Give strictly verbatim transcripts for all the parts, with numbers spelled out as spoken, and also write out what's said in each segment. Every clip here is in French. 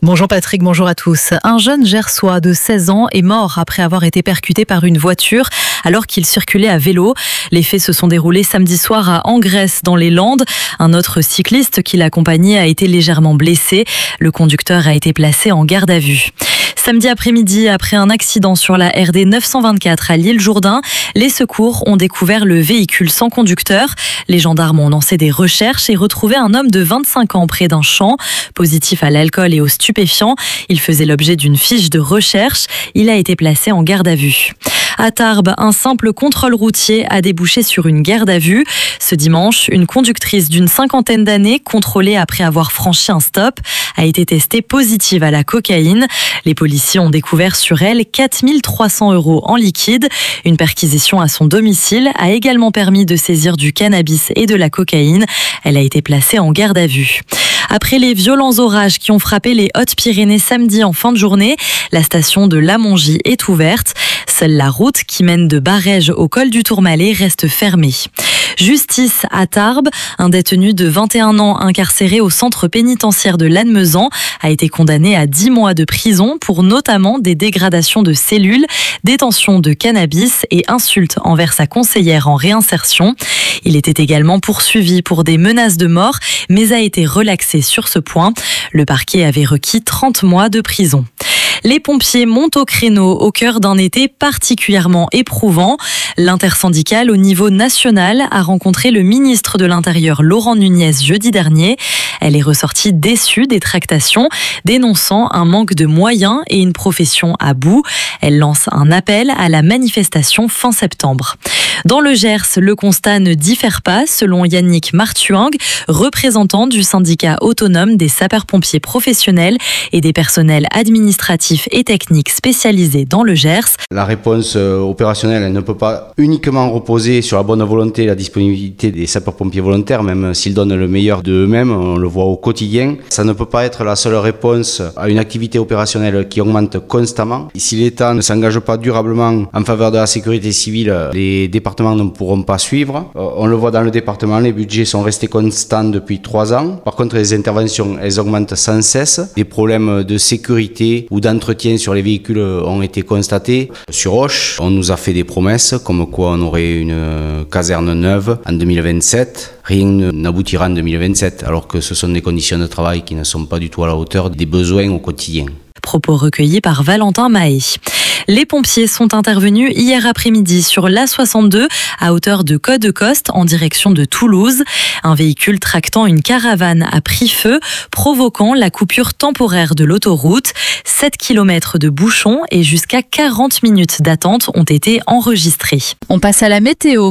Bonjour Patrick, bonjour à tous. Un jeune Gersois de seize ans est mort après avoir été percuté par une voiture alors qu'il circulait à vélo. Les faits se sont déroulés samedi soir à Angresse dans les Landes. Un autre cycliste qui l'accompagnait a été légèrement blessé. Le conducteur a été placé en garde à vue. Samedi après-midi, après un accident sur la R D neuf cent vingt-quatre à L'Isle-Jourdain, les secours ont découvert le véhicule sans conducteur. Les gendarmes ont lancé des recherches et retrouvé un homme de vingt-cinq ans près d'un champ, positif à l'alcool et aux stupéfiants. Il faisait l'objet d'une fiche de recherche. Il a été placé en garde à vue. À Tarbes, un simple contrôle routier a débouché sur une garde à vue. Ce dimanche, une conductrice d'une cinquantaine d'années, contrôlée après avoir franchi un stop, a été testée positive à la cocaïne. Les policiers ont découvert sur elle quatre mille trois cents euros en liquide. Une perquisition à son domicile a également permis de saisir du cannabis et de la cocaïne. Elle a été placée en garde à vue. Après les violents orages qui ont frappé les Hautes-Pyrénées samedi en fin de journée, la station de Lamongie est ouverte. Seule la route qui mène de Barèges au col du Tourmalet reste fermée. Justice à Tarbes, un détenu de vingt et un ans incarcéré au centre pénitentiaire de Lannemezan a été condamné à dix mois de prison pour notamment des dégradations de cellules, détention de cannabis et insultes envers sa conseillère en réinsertion. Il était également poursuivi pour des menaces de mort, mais a été relaxé sur ce point. Le parquet avait requis trente mois de prison. Les pompiers montent au créneau au cœur d'un été particulièrement éprouvant. L'intersyndicale au niveau national a rencontré le ministre de l'Intérieur Laurent Nunez jeudi dernier. Elle est ressortie déçue des tractations, dénonçant un manque de moyens et une profession à bout. Elle lance un appel à la manifestation fin septembre. Dans le Gers, le constat ne diffère pas, selon Yannick Martuang, représentant du syndicat autonome des sapeurs-pompiers professionnels et des personnels administratifs et techniques spécialisés dans le Gers. La réponse opérationnelle, elle ne peut pas uniquement reposer sur la bonne volonté et la disponibilité des sapeurs-pompiers volontaires, même s'ils donnent le meilleur d'eux-mêmes, on le voit au quotidien. Ça ne peut pas être la seule réponse à une activité opérationnelle qui augmente constamment. Si l'État ne s'engage pas durablement en faveur de la sécurité civile, les départements ne pourront pas suivre. On le voit dans le département, les budgets sont restés constants depuis trois ans. Par contre, les interventions, elles augmentent sans cesse. Des problèmes de sécurité ou d'entretien sur les véhicules ont été constatés. Sur Auch, on nous a fait des promesses comme quoi on aurait une caserne neuve en deux mille vingt-sept. Rien n'aboutira en deux mille vingt-sept, alors que ce sont des conditions de travail qui ne sont pas du tout à la hauteur des besoins au quotidien. Propos recueillis par Valentin Mahé. Les pompiers sont intervenus hier après-midi sur l'A soixante-deux à hauteur de Codecoste en direction de Toulouse. Un véhicule tractant une caravane a pris feu, provoquant la coupure temporaire de l'autoroute. sept kilomètres de bouchons et jusqu'à quarante minutes d'attente ont été enregistrés. On passe à la météo.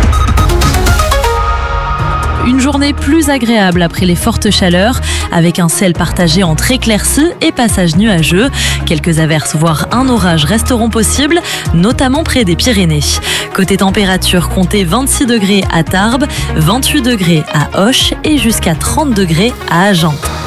Une journée plus agréable après les fortes chaleurs, avec un ciel partagé entre éclaircies et passages nuageux. Quelques averses, voire un orage resteront possibles, notamment près des Pyrénées. Côté température, comptez vingt-six degrés à Tarbes, vingt-huit degrés à Auch et jusqu'à trente degrés à Agen.